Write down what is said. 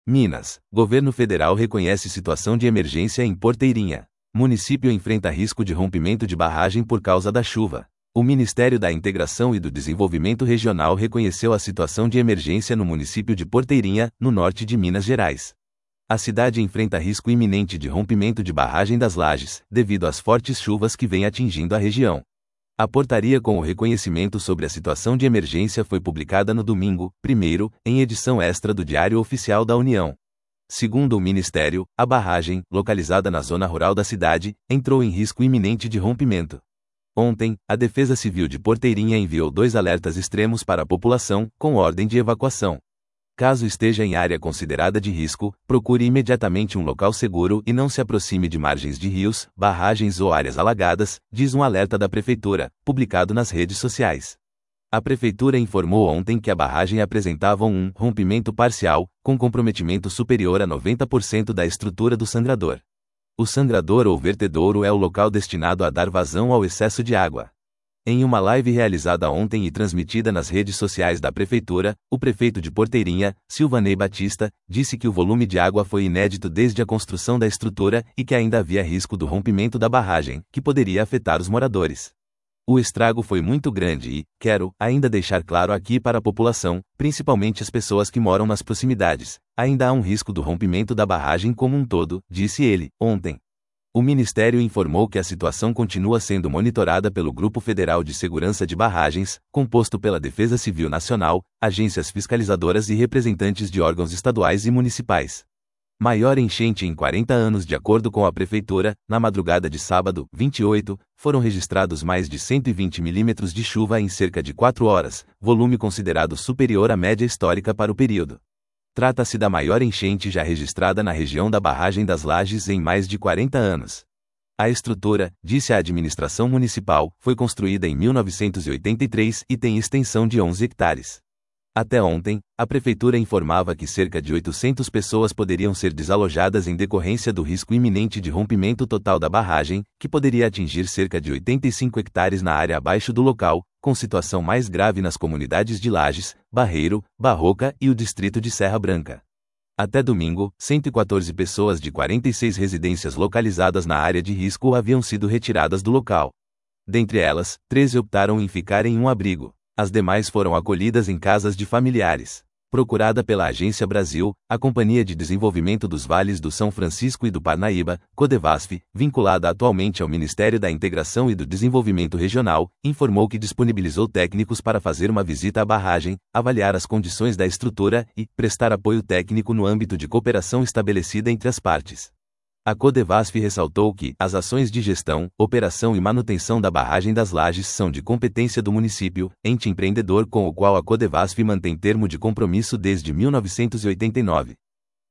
Minas. Governo federal reconhece situação de emergência em Porteirinha. Município enfrenta risco de rompimento de barragem por causa da chuva. O Ministério da Integração e do Desenvolvimento Regional reconheceu a situação de emergência no município de Porteirinha, no norte de Minas Gerais. A cidade enfrenta risco iminente de rompimento de barragem das Lajes, devido às fortes chuvas que vêm atingindo a região. A portaria com o reconhecimento sobre a situação de emergência foi publicada no domingo, 1º, em edição extra do Diário Oficial da União. Segundo o Ministério, a barragem, localizada na zona rural da cidade, entrou em risco iminente de rompimento. Ontem, a Defesa Civil de Porteirinha enviou 2 alertas extremos para a população, com ordem de evacuação. Caso esteja em área considerada de risco, procure imediatamente um local seguro e não se aproxime de margens de rios, barragens ou áreas alagadas, diz um alerta da Prefeitura, publicado nas redes sociais. A Prefeitura informou ontem que a barragem apresentava um rompimento parcial, com comprometimento superior a 90% da estrutura do sangrador. O sangrador ou vertedouro é o local destinado a dar vazão ao excesso de água. Em uma live realizada ontem e transmitida nas redes sociais da Prefeitura, o prefeito de Porteirinha, Silvanei Batista, disse que o volume de água foi inédito desde a construção da estrutura e que ainda havia risco do rompimento da barragem, que poderia afetar os moradores. O estrago foi muito grande e, quero ainda deixar claro aqui para a população, principalmente as pessoas que moram nas proximidades, ainda há um risco do rompimento da barragem como um todo, disse ele, ontem. O Ministério informou que a situação continua sendo monitorada pelo Grupo Federal de Segurança de Barragens, composto pela Defesa Civil Nacional, agências fiscalizadoras e representantes de órgãos estaduais e municipais. Maior enchente em 40 anos. De acordo com a Prefeitura, na madrugada de sábado, 28, foram registrados mais de 120 milímetros de chuva em cerca de 4 horas, volume considerado superior à média histórica para o período. Trata-se da maior enchente já registrada na região da Barragem das Lajes em mais de 40 anos. A estrutura, disse a administração municipal, foi construída em 1983 e tem extensão de 11 hectares. Até ontem, a Prefeitura informava que cerca de 800 pessoas poderiam ser desalojadas em decorrência do risco iminente de rompimento total da barragem, que poderia atingir cerca de 85 hectares na área abaixo do local, com situação mais grave nas comunidades de Lajes, Barreiro, Barroca e o distrito de Serra Branca. Até domingo, 114 pessoas de 46 residências localizadas na área de risco haviam sido retiradas do local. Dentre elas, 13 optaram em ficar em um abrigo. As demais foram acolhidas em casas de familiares. Procurada pela Agência Brasil, a Companhia de Desenvolvimento dos Vales do São Francisco e do Parnaíba, Codevasf, vinculada atualmente ao Ministério da Integração e do Desenvolvimento Regional, informou que disponibilizou técnicos para fazer uma visita à barragem, avaliar as condições da estrutura e prestar apoio técnico no âmbito de cooperação estabelecida entre as partes. A Codevasf ressaltou que as ações de gestão, operação e manutenção da Barragem das Lajes são de competência do município, ente empreendedor com o qual a Codevasf mantém termo de compromisso desde 1989.